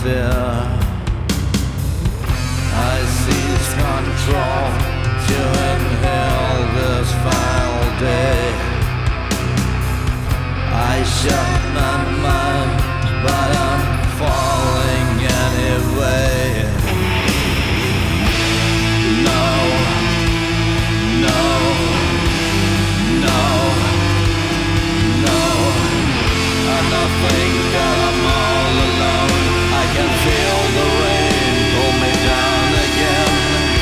fear. I seize control to inhale this foul day. I shut my mind, but I'm falling anyway. No, no, no, no. And I think that I'm all alone. I can feel the rain pull me down again.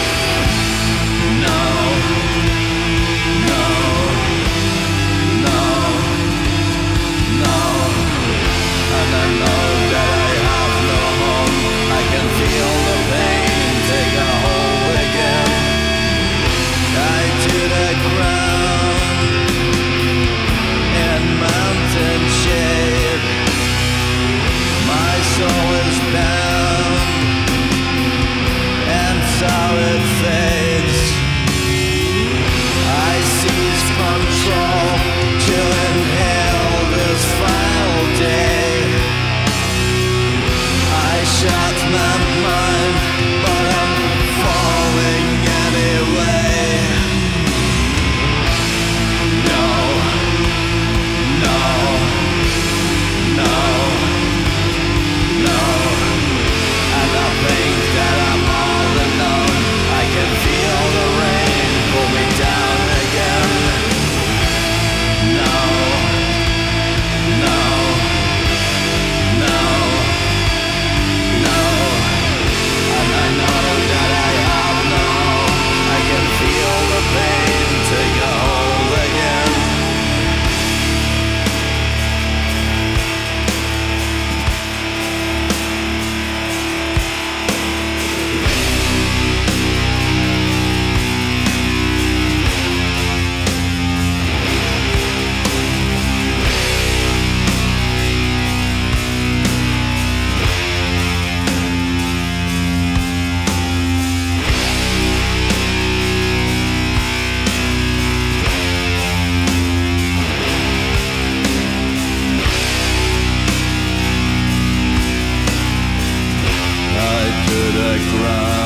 No, no, no, no. And I know that I have no home. I can feel the pain take a hold again. Tied to the ground in mountain shade. My soul is bound, and so it fades. I seize control to inhale this final day. I shut my mind, but I'm falling anyway. No, no, no, no. And I think that I'm all alone. I can feel the rain pull me down again. No, no, no, no. And I know that I have no hope. I can feel the pain take a hold again. To the ground.